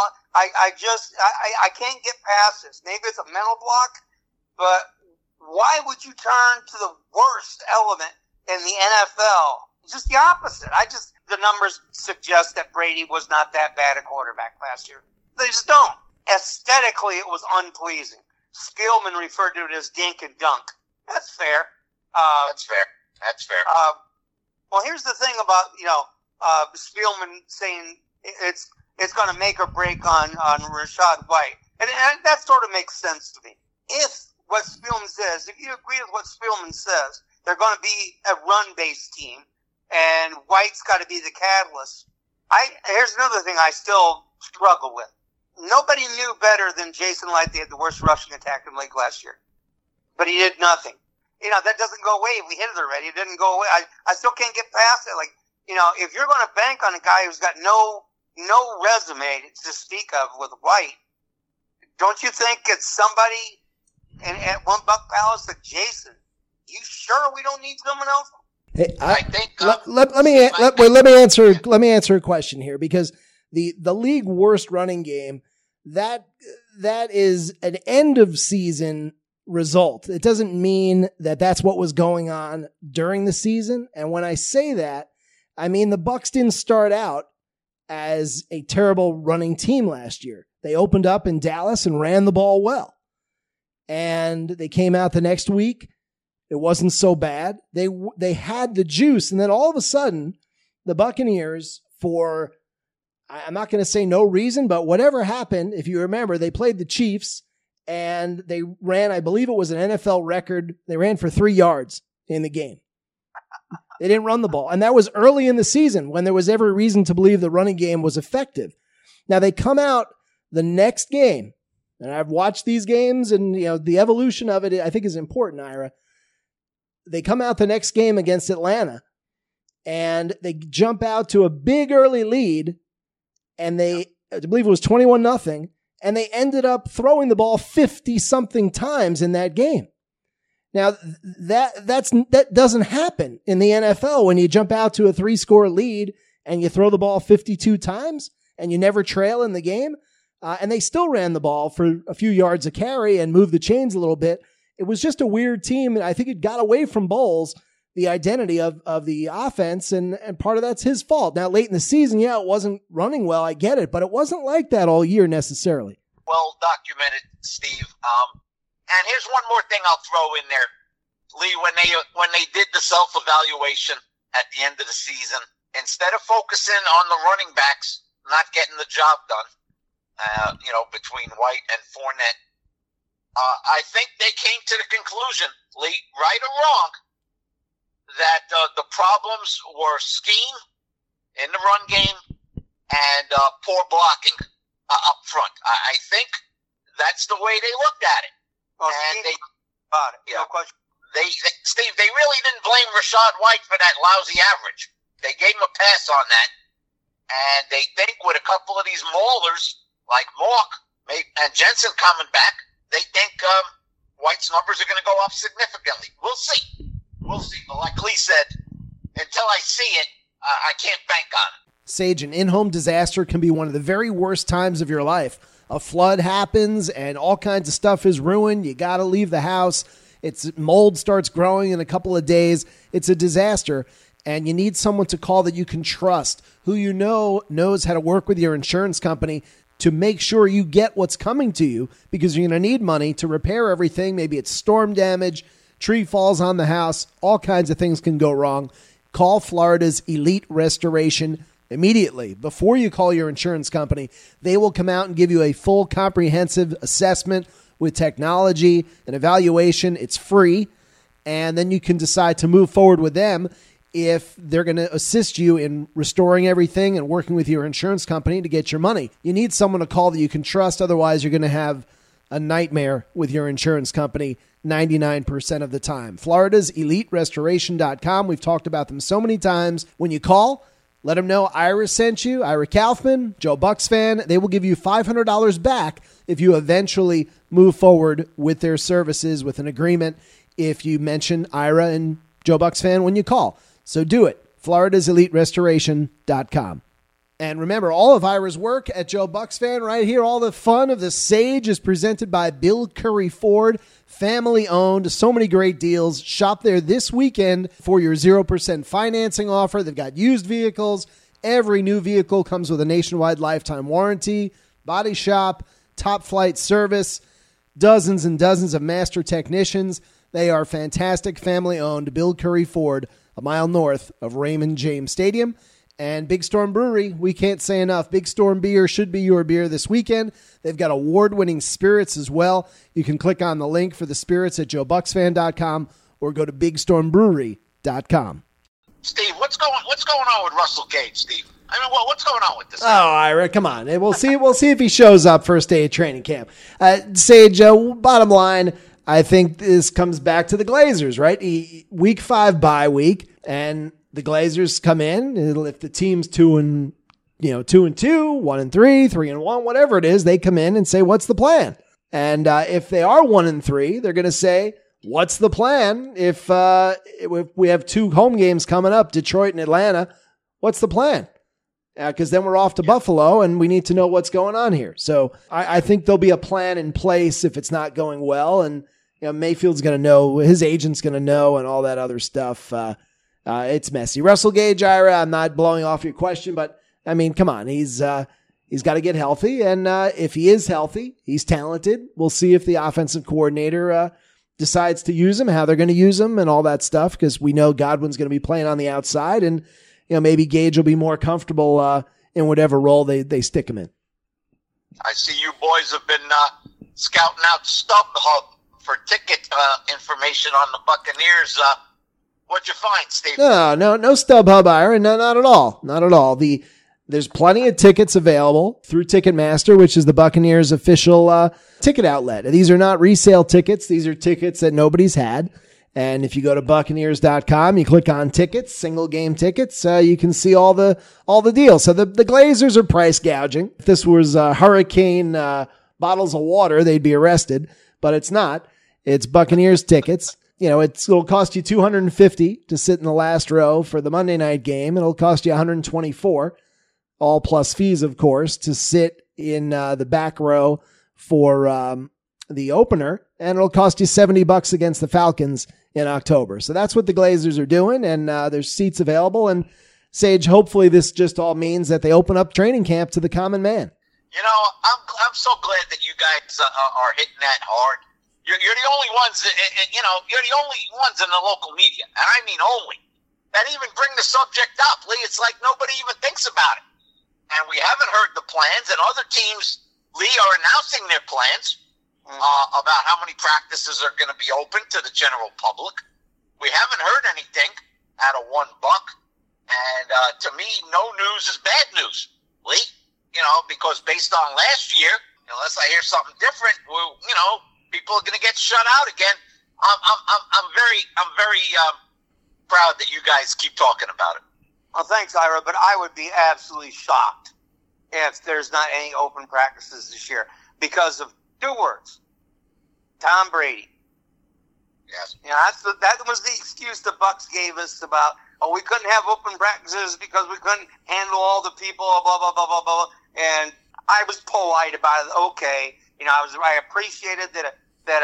I can't get past this. Maybe it's a mental block, but why would you turn to the worst element in the NFL? Just the opposite. The numbers suggest that Brady was not that bad a quarterback last year. They just don't. Aesthetically, it was unpleasing. Spielman referred to it as dink and dunk. That's fair. That's fair. Well, here's the thing about, Spielman saying it's going to make or break on Rachaad White. And that sort of makes sense to me. If what Spielman says, if you agree with what Spielman says, they're going to be a run-based team, and White's got to be the catalyst. Here's another thing I still struggle with. Nobody knew better than Jason Light they had the worst rushing attack in the league last year. But he did nothing. That doesn't go away. We hit it already. It didn't go away. I still can't get past it. If you're going to bank on a guy who's got no resume to speak of with White, don't you think it's somebody at $1 Palace like Jason? You sure we don't need someone else? Hey, I think. Let me answer a question here, because the league worst running game, that is an end of season result. It doesn't mean that that's what was going on during the season. And when I say that, I mean the Bucs didn't start out as a terrible running team last year. They opened up in Dallas and ran the ball well. And they came out the next week. It wasn't so bad. They had the juice. And then all of a sudden, the Buccaneers, for, I'm not going to say no reason, but whatever happened, if you remember, they played the Chiefs and they ran, I believe it was an NFL record. They ran for 3 yards in the game. They didn't run the ball. And that was early in the season when there was every reason to believe the running game was effective. Now they come out the next game, and I've watched these games, and the evolution of it I think is important, Ira. They come out the next game against Atlanta, and they jump out to a big early lead, and I believe it was 21-0, and they ended up throwing the ball 50-something times in that game. Now, that doesn't happen in the NFL when you jump out to a 3-score lead and you throw the ball 52 times and you never trail in the game. And they still ran the ball for a few yards a carry and moved the chains a little bit. It was just a weird team. And I think it got away from Bowles, the identity of the offense. And part of that's his fault. Now, late in the season, it wasn't running well. I get it. But it wasn't like that all year necessarily. Well documented, Steve. And here's one more thing I'll throw in there, Lee. When they did the self-evaluation at the end of the season, instead of focusing on the running backs not getting the job done, between White and Fournette, I think they came to the conclusion, Lee, right or wrong, that the problems were scheme in the run game and poor blocking up front. I think that's the way they looked at it. Well, and no question. Steve, they really didn't blame Rachaad White for that lousy average. They gave him a pass on that, and they think with a couple of these maulers like Mock and Jensen coming back, they think White's numbers are going to go up significantly. We'll see. But like Lee said, until I see it, I can't bank on it. Sage, an in-home disaster can be one of the very worst times of your life. A flood happens and all kinds of stuff is ruined. You got to leave the house. Mold starts growing in a couple of days. It's a disaster. And you need someone to call that you can trust, who knows how to work with your insurance company to make sure you get what's coming to you, because you're going to need money to repair everything. Maybe it's storm damage, tree falls on the house, all kinds of things can go wrong. Call Florida's Elite Restoration immediately. Before you call your insurance company, they will come out and give you a full comprehensive assessment with technology and evaluation. It's free. And then you can decide to move forward with them if they're going to assist you in restoring everything and working with your insurance company to get your money. You need someone to call that you can trust. Otherwise, you're going to have a nightmare with your insurance company 99% of the time. Florida's EliteRestoration.com. We've talked about them so many times. When you call, let them know Ira sent you, Ira Kaufman, Joe Bucs fan. They will give you $500 back if you eventually move forward with their services with an agreement if you mention Ira and Joe Bucs fan when you call. So do it. Florida's EliteRestoration.com. And remember, all of Ira's work at Joe Bucs fan right here, all the fun of the Sage is presented by Bill Curry Ford, family owned. So many great deals. Shop there this weekend for your 0% financing offer. They've got used vehicles. Every new vehicle comes with a nationwide lifetime warranty, body shop, top flight service, dozens and dozens of master technicians. They are fantastic, family owned. Bill Curry Ford, a mile north of Raymond James Stadium. And Big Storm Brewery, we can't say enough. Big Storm beer should be your beer this weekend. They've got award-winning spirits as well. You can click on the link for the spirits at joebucksfan.com or go to bigstormbrewery.com. Steve, what's going on with Russell Gage, Steve? I mean, what's going on with this? Oh, Ira, come on. We'll see if he shows up first day of training camp. Sage, bottom line, I think this comes back to the Glazers, right? Week 5 bye week, and the Glazers come in, and if the team's 2-2, 1-3, 3-1, whatever it is, they come in and say, what's the plan? And if they are 1-3, they're going to say, what's the plan? If we have 2 home games coming up, Detroit and Atlanta, what's the plan? Because then we're off to Buffalo, and we need to know what's going on here. So I think there'll be a plan in place if it's not going well, and Mayfield's going to know, his agent's going to know, and all that other stuff. It's messy. Russell Gage, Ira, I'm not blowing off your question, but I mean, come on, he's got to get healthy, and if he is healthy, he's talented. We'll see if the offensive coordinator decides to use him, how they're going to use him, and all that stuff. Because we know Godwin's going to be playing on the outside, and maybe Gage will be more comfortable in whatever role they stick him in. I see you boys have been scouting out StubHub for ticket information on the Buccaneers. What'd you find, Steve? No StubHub, Ira. No, not at all. Not at all. There's plenty of tickets available through Ticketmaster, which is the Buccaneers' official ticket outlet. These are not resale tickets. These are tickets that nobody's had. And if you go to Buccaneers.com, you click on tickets, single game tickets, you can see all the deals. So the Glazers are price gouging. If this was Hurricane bottles of water, they'd be arrested, but it's not. It's Buccaneers tickets. It'll cost you $250 to sit in the last row for the Monday night game. It'll cost you $124, all plus fees, of course, to sit in the back row for the opener, and it'll cost you $70 against the Falcons in October. So that's what the Glazers are doing, and there's seats available. And Sage, hopefully this just all means that they open up training camp to the common man. I'm so glad that you guys are hitting that hard. You're the only ones, you're the only ones in the local media, and I mean only, that even bring the subject up, Lee. It's like nobody even thinks about it. And we haven't heard the plans, and other teams, Lee, are announcing their plans about how many practices are going to be open to the general public. We haven't heard anything out of $1. And to me, no news is bad news, Lee. Because based on last year, unless I hear something different, people are going to get shut out again. I'm very proud that you guys keep talking about it. Well, thanks, Ira, but I would be absolutely shocked if there's not any open practices this year because of 2 words: Tom Brady. Yes. That was the excuse the Bucs gave us about, we couldn't have open practices because we couldn't handle all the people, blah, blah, blah, blah, blah. And I was polite about it. Okay. I appreciated that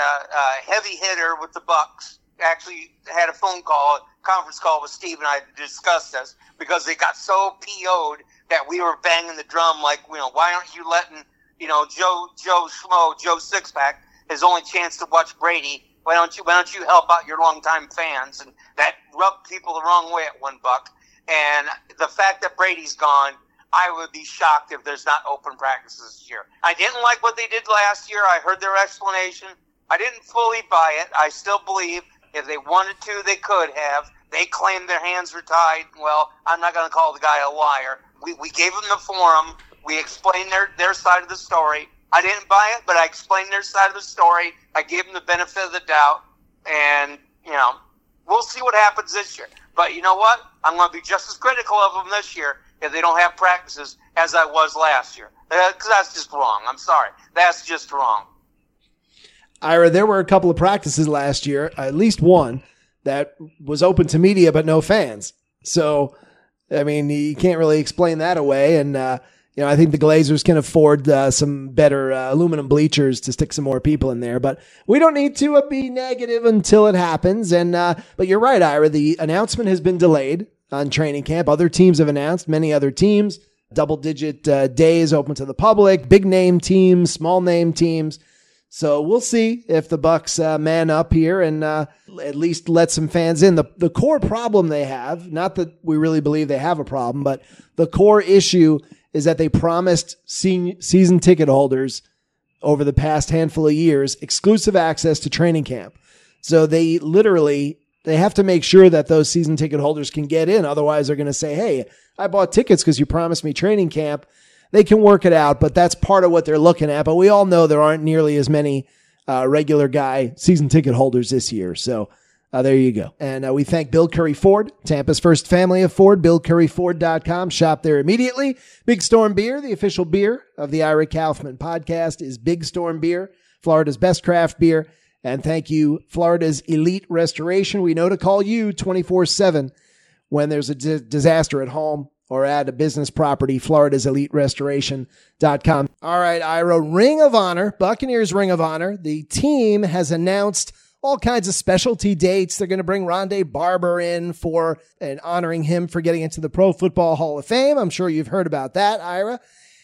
a heavy hitter with the Bucs actually had a conference call with Steve and I to discuss this, because they got so PO'd that we were banging the drum like, why aren't you letting, Joe Schmo, Joe Sixpack, his only chance to watch Brady? Why don't you help out your longtime fans? And that rubbed people the wrong way at $1. And the fact that Brady's gone, I would be shocked if there's not open practices this year. I didn't like what they did last year. I heard their explanation. I didn't fully buy it. I still believe if they wanted to, they could have. They claimed their hands were tied. Well, I'm not going to call the guy a liar. We gave them the forum. We explained their side of the story. I didn't buy it, but I explained their side of the story. I gave them the benefit of the doubt. And, we'll see what happens this year. But you know what? I'm going to be just as critical of them this year if they don't have practices as I was last year. Because that's just wrong. I'm sorry. That's just wrong. Ira, there were a couple of practices last year, at least one, that was open to media but no fans. So, I mean, you can't really explain that away. And, I think the Glazers can afford some better aluminum bleachers to stick some more people in there. But we don't need to be negative until it happens. And but you're right, Ira. The announcement has been delayed on training camp. Other teams have announced, many other teams, double-digit days open to the public, big-name teams, small-name teams. So we'll see if the Bucs man up here and at least let some fans in. The core problem they have, not that we really believe they have a problem, but the core issue is that they promised season ticket holders over the past handful of years exclusive access to training camp. So they literally They have to make sure that those season ticket holders can get in. Otherwise, they're going to say, hey, I bought tickets because you promised me training camp. They can work it out, but that's part of what they're looking at. But we all know there aren't nearly as many regular guy season ticket holders this year. So there you go. And we thank Bill Curry Ford, Tampa's first family of Ford, BillCurryFord.com. Shop there immediately. Big Storm Beer, the official beer of the Ira Kaufman podcast, is Big Storm Beer, Florida's best craft beer. And thank you, Florida's Elite Restoration. We know to call you 24/7 when there's a disaster at home or at a business property, Florida's Elite Restoration.com. All right, Ira, Ring of Honor, Buccaneers Ring of Honor. The team has announced all kinds of specialty dates. They're going to bring Rondé Barber in and honoring him for getting into the Pro Football Hall of Fame. I'm sure you've heard about that, Ira.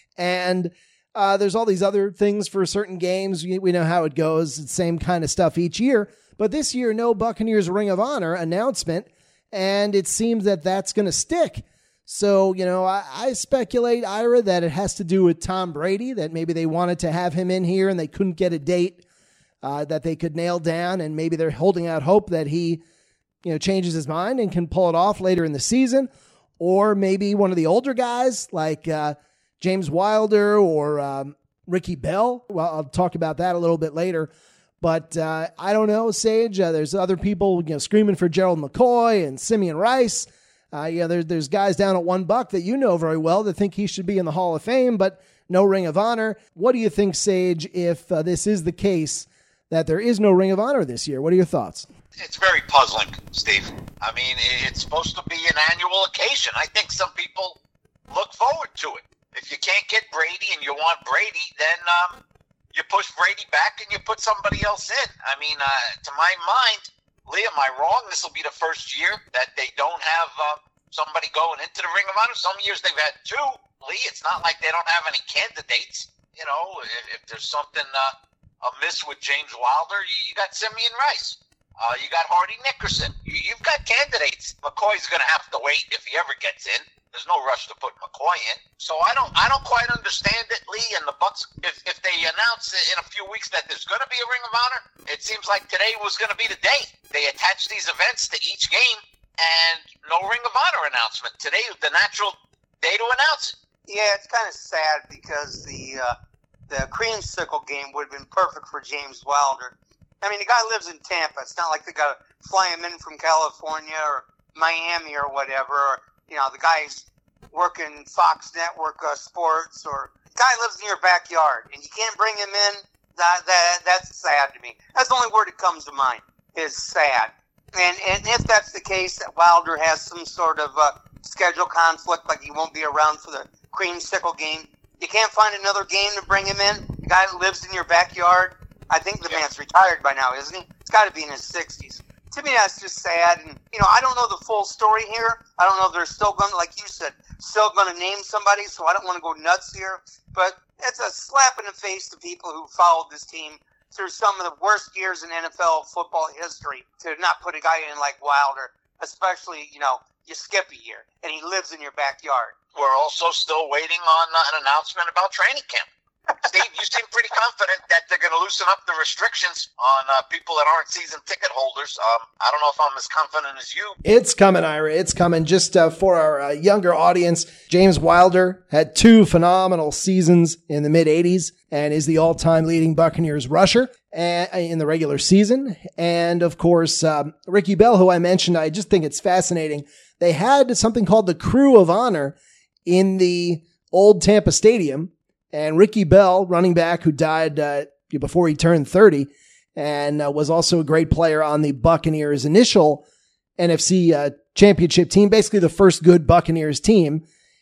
And there's all these other things for certain games. We know how it goes. It's the same kind of stuff each year. But this year, no Buccaneers Ring of Honor announcement. And it seems that that's going to stick. So, I speculate, Ira, that it has to do with Tom Brady, that maybe they wanted to have him in here and they couldn't get a date that they could nail down. And maybe they're holding out hope that he, changes his mind and can pull it off later in the season. Or maybe one of the older guys like James Wilder or Ricky Bell. Well, I'll talk about that a little bit later. But I don't know, Sage. There's other people screaming for Gerald McCoy and Simeon Rice. There's guys down at $1 that you know very well that think he should be in the Hall of Fame, but no Ring of Honor. What do you think, Sage, if this is the case that there is no Ring of Honor this year? What are your thoughts? It's very puzzling, Steve. I mean, it's supposed to be an annual occasion. I think some people look forward to it. If you can't get Brady and you want Brady, then you push Brady back and you put somebody else in. I mean, to my mind, Lee, am I wrong? This will be the first year that they don't have somebody going into the Ring of Honor. Some years they've had two. Lee, it's not like they don't have any candidates. If there's something amiss with James Wilder, you got Simeon Rice. You got Hardy Nickerson. You've got candidates. McCoy's going to have to wait if he ever gets in. There's no rush to put McCoy in. So I don't quite understand it, Lee. And the Bucs, if they announce in a few weeks that there's going to be a Ring of Honor, it seems like today was going to be the day. They attach these events to each game, and no Ring of Honor announcement. Today is the natural day to announce it. Yeah, it's kind of sad because the creamsicle game would have been perfect for James Wilder. I mean, the guy lives in Tampa. It's not like they got to fly him in from California or Miami or whatever. Or, the guy's working Fox Network Sports, or the guy lives in your backyard, and you can't bring him in. That's sad to me. That's the only word that comes to mind is sad. And if that's the case, that Wilder has some sort of schedule conflict, like he won't be around for the creamsicle game, you can't find another game to bring him in. The guy that lives in your backyard. I think the man's retired by now, isn't he? He's got to be in his 60s. To me, that's just sad. And, I don't know the full story here. I don't know if they're still going to, like you said, still going to name somebody, so I don't want to go nuts here. But it's a slap in the face to people who followed this team through some of the worst years in NFL football history to not put a guy in like Wilder, especially, you skip a year, and he lives in your backyard. We're also still waiting on an announcement about training camp. Steve, you seem pretty confident that they're going to loosen up the restrictions on people that aren't season ticket holders. I don't know if I'm as confident as you. It's coming, Ira. It's coming. Just for our younger audience, James Wilder had 2 phenomenal seasons in the mid-'80s and is the all-time leading Buccaneers rusher in the regular season. And, of course, Ricky Bell, who I mentioned, I just think it's fascinating. They had something called the Crew of Honor in the old Tampa Stadium. And Ricky Bell, running back who died before he turned 30 and was also a great player on the Buccaneers' initial NFC championship team, basically the first good Buccaneers team.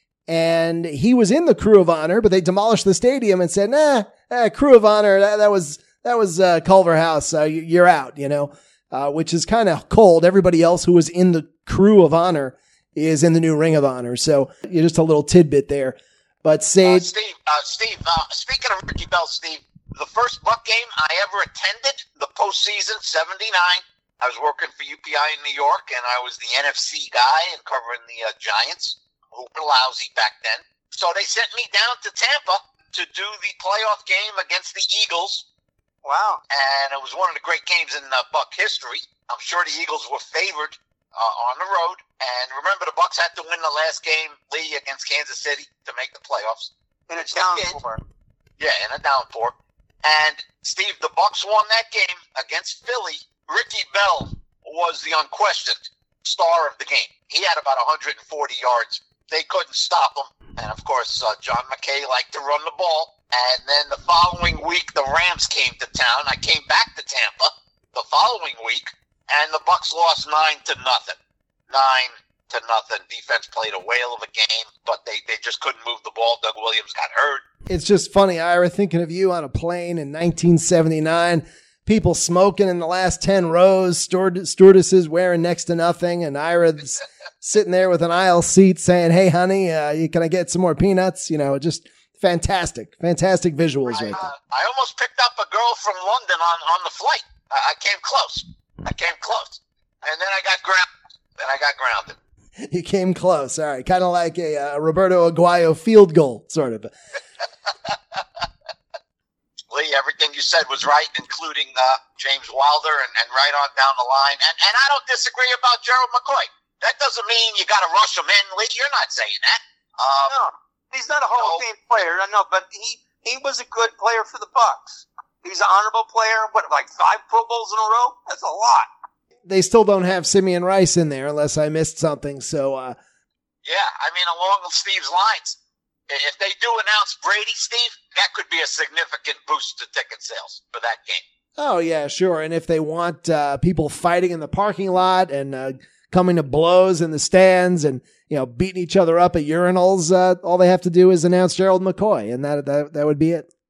And he was in the Crew of Honor, but they demolished the stadium and said, Crew of Honor, that was Culver House. You're out, which is kind of cold. Everybody else who was in the Crew of Honor is in the new Ring of Honor. So just a little tidbit there. But Sage, Steve. Speaking of Ricky Bell, Steve, the first Buck game I ever attended, the postseason '79. I was working for UPI in New York, and I was the NFC guy and covering the Giants, who were lousy back then. So they sent me down to Tampa to do the playoff game against the Eagles Wow. And it was one of the great games in Buck history. I'm sure the Eagles were favored on the road. And remember, the Bucks had to win the last game, Lee, against Kansas City to make the playoffs. In a downpour. Yeah, in a downpour. And, Steve, the Bucks won that game against Philly. Ricky Bell was the unquestioned star of the game. He had about 140 yards. They couldn't stop him. And, of course, John McKay liked to run the ball. And then the following week, the Rams came to town. I came back to Tampa the following week, and the Bucks lost 9-0. 9-0. Defense played a whale of a game, but they just couldn't move the ball. Doug Williams got hurt. It's just funny, Ira, thinking of you on a plane in 1979, people smoking in the last 10 rows, stewardesses wearing next to nothing, and Ira's sitting there with an aisle seat saying, "Hey, honey, can I get some more peanuts?" Just fantastic visuals right there. I almost picked up a girl from London on the flight. I came close. And then I got grounded. You came close. All right. Kind of like a Roberto Aguayo field goal, sort of. Lee, everything you said was right, including James Wilder and right on down the line. And I don't disagree about Gerald McCoy. That doesn't mean you got to rush him in, Lee. You're not saying that. No, he's not a Hall of Fame player. I know, but he was a good player for the Bucks. He's an honorable player. Like 5 Pro Bowls in a row? That's a lot. They still don't have Simeon Rice in there unless I missed something. So, yeah, I mean, along Steve's lines, if they do announce Brady, Steve, that could be a significant boost to ticket sales for that game. Oh, yeah, sure. And if they want people fighting in the parking lot and coming to blows in the stands and, beating each other up at urinals, all they have to do is announce Gerald McCoy, and that would be it.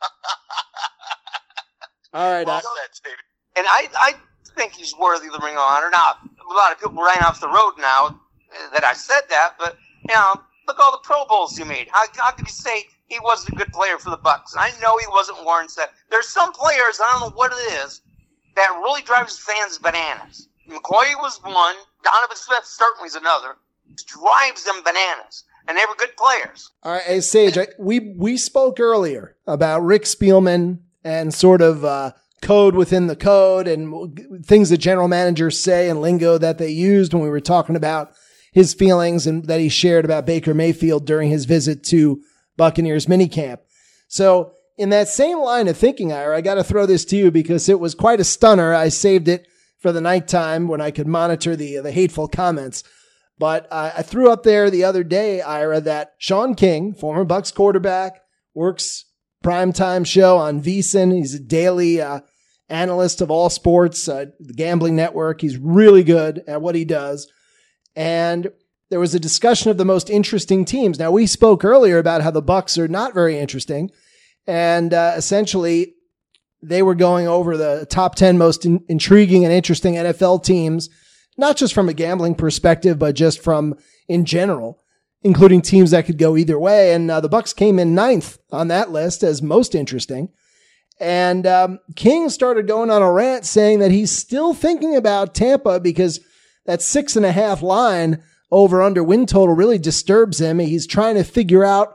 All right. Well said, Steve. And I think he's worthy of the Ring of Honor. Now, a lot of people ran off the road now that I said that, but, look all the Pro Bowls he made. How could you say he wasn't a good player for the Bucks? I know he wasn't Warren said. There's some players, I don't know what it is, that really drives fans bananas. McCoy was one. Donovan Smith certainly is another. It drives them bananas. And they were good players. All right, hey, Sage, we spoke earlier about Rick Spielman and sort of code within the code and things that general managers say and lingo that they used when we were talking about his feelings and that he shared about Baker Mayfield during his visit to Buccaneers minicamp. So in that same line of thinking, Ira, I got to throw this to you because it was quite a stunner. I saved it for the nighttime when I could monitor the hateful comments. But I threw up there the other day, Ira, that Sean King, former Bucs quarterback, works primetime show on VSiN. He's a daily analyst of all sports, the Gambling Network. He's really good at what he does. And there was a discussion of the most interesting teams. Now, we spoke earlier about how the Bucs are not very interesting. And essentially, they were going over the top 10 most intriguing and interesting NFL teams, not just from a gambling perspective, but just from in general, including teams that could go either way. And the Bucs came in 9th on that list as most interesting. And King started going on a rant saying that he's still thinking about Tampa because that 6.5 line over under win total really disturbs him. He's trying to figure out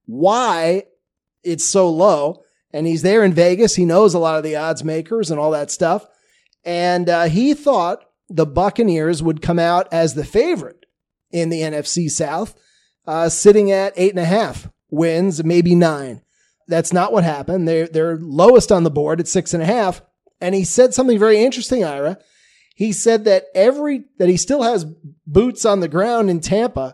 why it's so low. And he's there in Vegas. He knows a lot of the odds makers and all that stuff. And he thought the Buccaneers would come out as the favorite in the NFC South, sitting at 8.5 wins, maybe 9. That's not what happened. They're lowest on the board at 6.5. And he said something very interesting, Ira. He said that he still has boots on the ground in Tampa,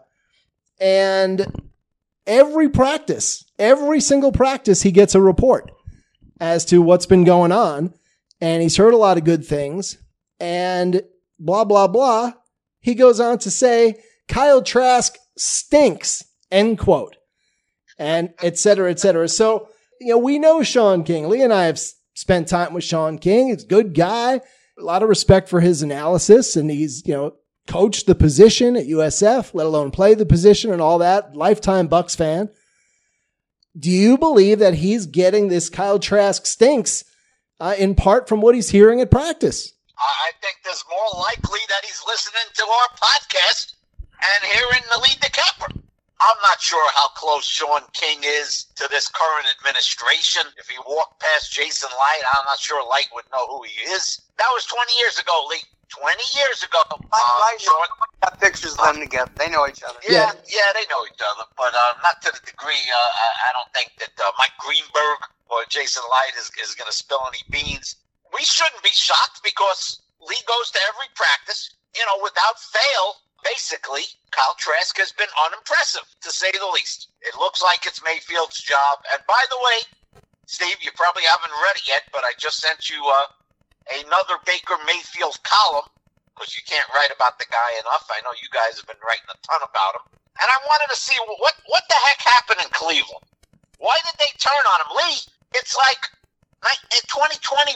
and every single practice, he gets a report as to what's been going on, and he's heard a lot of good things, and blah, blah, blah. He goes on to say, Kyle Trask stinks, end quote, and et cetera, et cetera. So, we know Sean King. Lee and I have spent time with Sean King. He's a good guy, a lot of respect for his analysis, and he's, coached the position at USF, let alone play the position and all that. Lifetime Bucs fan. Do you believe that he's getting this Kyle Trask stinks in part from what he's hearing at practice? I think there's more likely that he's listening to our podcast and hearing the Lee DeCamper. I'm not sure how close Sean King is to this current administration. If he walked past Jason Light, I'm not sure Light would know who he is. That was 20 years ago, Lee. 20 years ago. Sean got pictures of them together. They know each other. Yeah, they know each other, but not to the degree. I don't think that Mike Greenberg or Jason Light is going to spill any beans. We shouldn't be shocked because Lee goes to every practice. Without fail, basically, Kyle Trask has been unimpressive, to say the least. It looks like it's Mayfield's job. And by the way, Steve, you probably haven't read it yet, but I just sent you another Baker Mayfield column, because you can't write about the guy enough. I know you guys have been writing a ton about him. And I wanted to see what the heck happened in Cleveland. Why did they turn on him? Lee, it's like in 2021,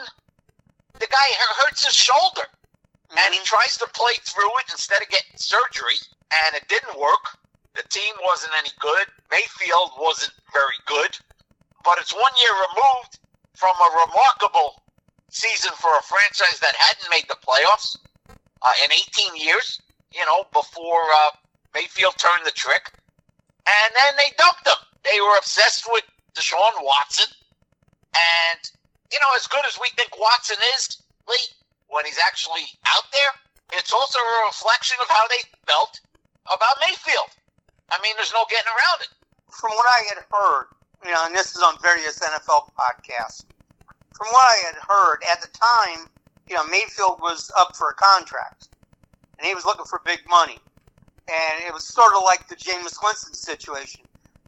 the guy hurts his shoulder. And he tries to play through it instead of getting surgery, and it didn't work. The team wasn't any good. Mayfield wasn't very good. But it's 1 year removed from a remarkable season for a franchise that hadn't made the playoffs in 18 years, before Mayfield turned the trick. And then they dumped him. They were obsessed with Deshaun Watson. And, as good as we think Watson is, Lee, when he's actually out there, it's also a reflection of how they felt about Mayfield. I mean, there's no getting around it. From what I had heard, and this is on various NFL podcasts, from what I had heard, at the time, Mayfield was up for a contract, and he was looking for big money. And it was sort of like the Jameis Winston situation.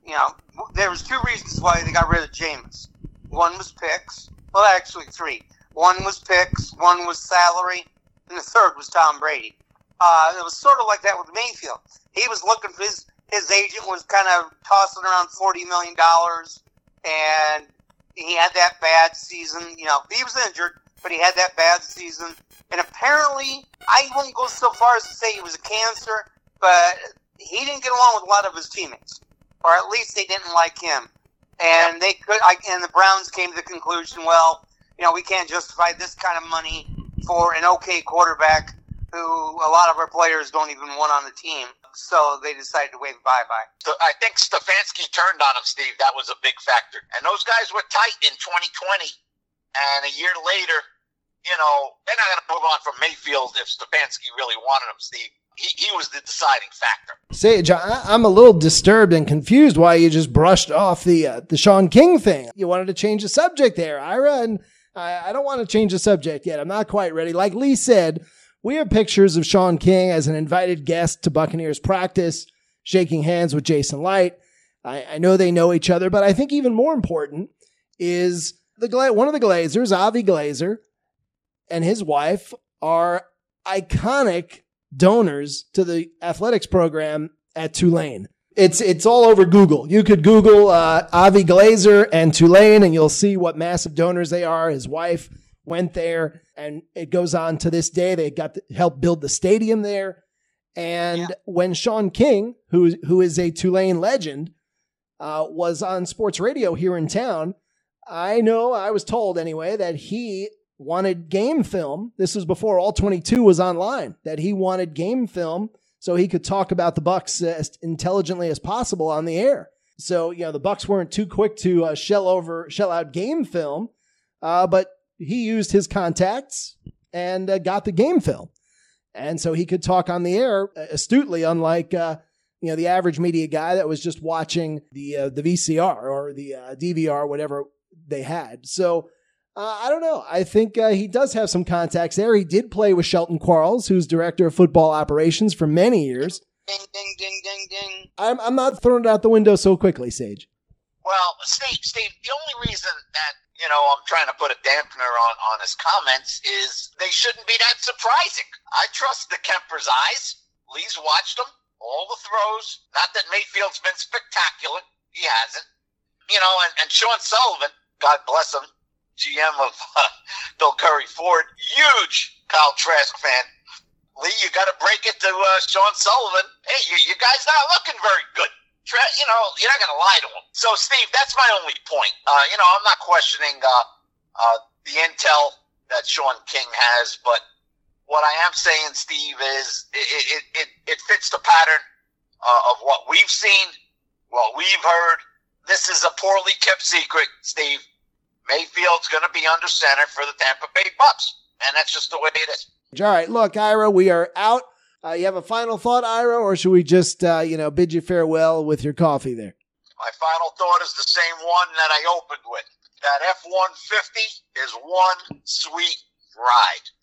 There was two reasons why they got rid of Jameis. One was picks. Well, actually three. One was picks, one was salary, and the third was Tom Brady. It was sort of like that with Mayfield. He was looking for his agent was kind of tossing around $40 million, and he had that bad season. He was injured, but he had that bad season. And apparently, I won't go so far as to say he was a cancer, but he didn't get along with a lot of his teammates, or at least they didn't like him. And and the Browns came to the conclusion, well, we can't justify this kind of money for an okay quarterback who a lot of our players don't even want on the team. So they decided to wave bye-bye. So I think Stefanski turned on him, Steve. That was a big factor. And those guys were tight in 2020. And a year later, they're not going to move on from Mayfield if Stefanski really wanted him, Steve. He was the deciding factor. Sage, I'm a little disturbed and confused why you just brushed off the Sean King thing. You wanted to change the subject there, Ira, and I don't want to change the subject yet. I'm not quite ready. Like Lee said, we have pictures of Sean King as an invited guest to Buccaneers practice, shaking hands with Jason Light. I know they know each other, but I think even more important is one of the Glazers, Avi Glazer, and his wife are iconic donors to the athletics program at Tulane. It's all over Google. You could Google Avi Glazer and Tulane, and you'll see what massive donors they are. His wife went there, and it goes on to this day. They got to help build the stadium there. And when Sean King, who is a Tulane legend, was on sports radio here in town, I was told anyway, that he wanted game film. This was before All 22 was online, that he wanted game film so he could talk about the Bucs as intelligently as possible on the air. So, the Bucs weren't too quick to shell out game film, but he used his contacts and got the game film. And so he could talk on the air astutely, unlike the average media guy that was just watching the VCR or the DVR, whatever they had. So I don't know. I think he does have some contacts there. He did play with Shelton Quarles, who's director of football operations for many years. Ding, ding, ding, ding, ding. I'm not throwing it out the window so quickly, Sage. Well, Steve, the only reason that, I'm trying to put a dampener on his comments is they shouldn't be that surprising. I trust the Kemper's eyes. Lee's watched them, all the throws. Not that Mayfield's been spectacular. He hasn't. And Sean Sullivan, God bless him, GM of Bill Curry Ford, huge Kyle Trask fan. Lee, you got to break it to Sean Sullivan. Hey, you guys not looking very good. You're not going to lie to him. So, Steve, that's my only point. I'm not questioning the intel that Sean King has, but what I am saying, Steve, is it fits the pattern of what we've seen, what we've heard. This is a poorly kept secret, Steve. Mayfield's going to be under center for the Tampa Bay Bucks, and that's just the way it is. All right, look, Ira, we are out. You have a final thought, Ira, or should we just, bid you farewell with your coffee there? My final thought is the same one that I opened with. That F-150 is one sweet ride.